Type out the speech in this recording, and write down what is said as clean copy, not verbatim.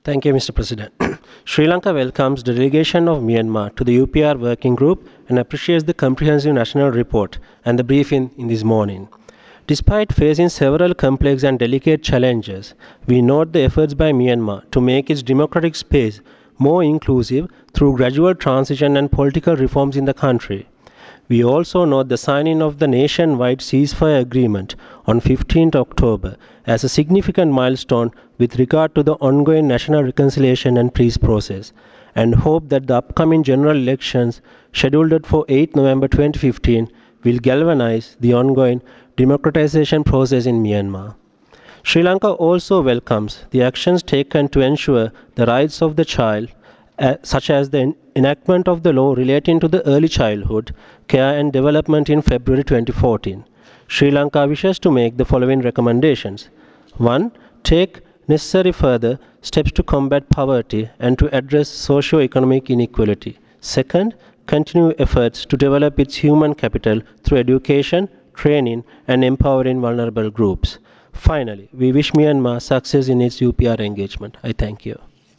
Thank you, Mr. President. Sri Lanka welcomes the delegation of Myanmar to the UPR Working Group and appreciates the comprehensive national report and the briefing in this morning. Despite facing several complex and delicate challenges, we note the efforts by Myanmar to make its democratic space more inclusive through gradual transition and political reforms in the country. We also note the signing of the nationwide ceasefire agreement on 15 October as a significant milestone with regard to the ongoing national reconciliation and peace process, and hope that the upcoming general elections scheduled for 8 November 2015 will galvanize the ongoing democratization process in Myanmar. Sri Lanka also welcomes the actions taken to ensure the rights of the child, such as the enactment of the law relating to the early childhood care and development in February 2014. Sri Lanka wishes to make the following recommendations. 1. Take necessary further steps to combat poverty and to address socio-economic inequality. Second, continue efforts to develop its human capital through education, training, and empowering vulnerable groups. Finally, we wish Myanmar success in its UPR engagement. I thank you.